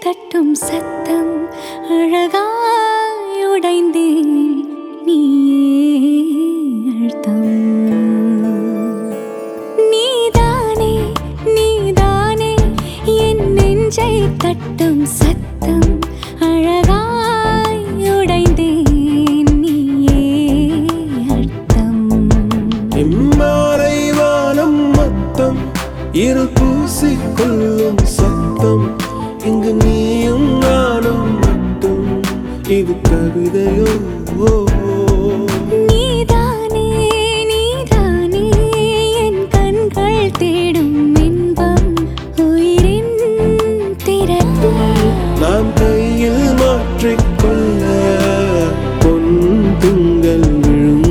தட்டும் சத்தம் அழகாய் உடைந்தேன் நீயே அழுத்தம் நீதானே நீதானே என் நெஞ்சை தட்டும் சத்தம் அழகாய் உடைந்தேன் நீயே அழுத்தம் இம்மாறை வானம் மொத்தம் இருள் பூசிக்கொள்ளும் சத்தம் இங்கு நீயும் நானும் மட்டும் இது கவிதையோ நீதானே நீதானே என் கண்கள் தேடும் இன்பம் உயிரின் திறப்பு நாம் கையில் மாற்றிக்கொள்ள பொன் திங்கள் விழும்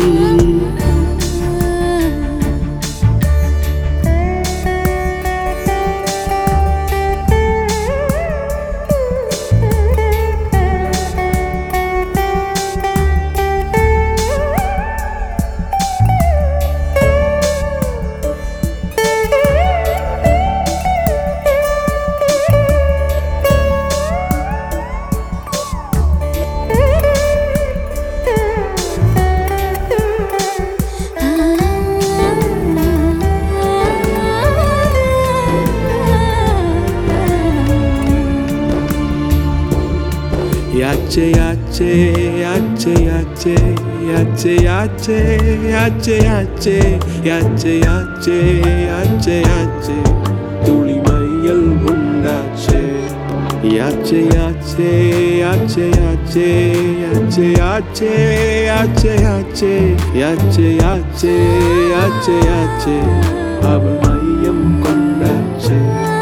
Yache yache yache yache yache yache yache yache yache yache yache yache tuli mayal undache yache yache yache yache yache yache yache yache yache yache yache yache aval mayam kondache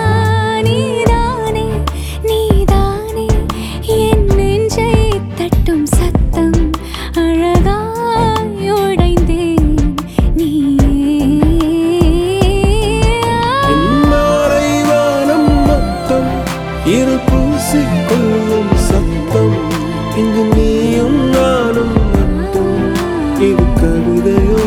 இருள் பூசிக்கொள்ளும் சத்தம் இங்கு நீயும் நானும் மட்டும் இது கவிதையோ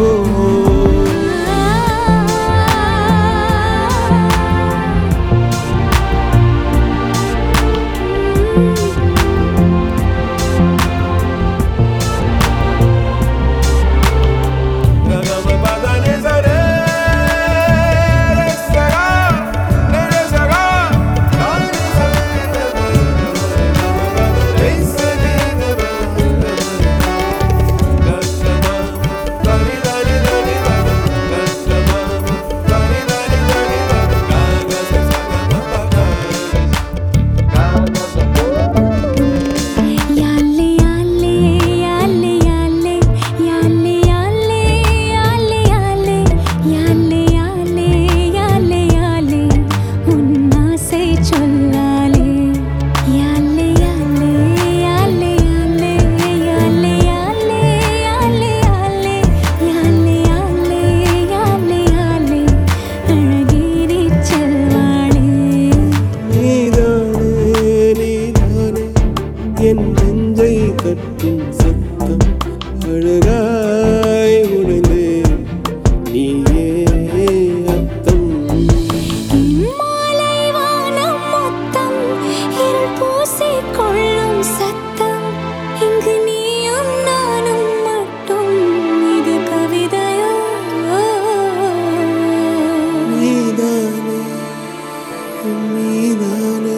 என் நெஞ்சை தட்டும் சத்தம் அழகாய் உடைந்தேன் நீயே அர்த்தம் மாலை வானம் மொத்தம் இருள் பூசிக்கொள்ளும் சத்தம் இங்கு நீயும் நானும் மட்டும் இது கவிதையோ நீதானே நீதானே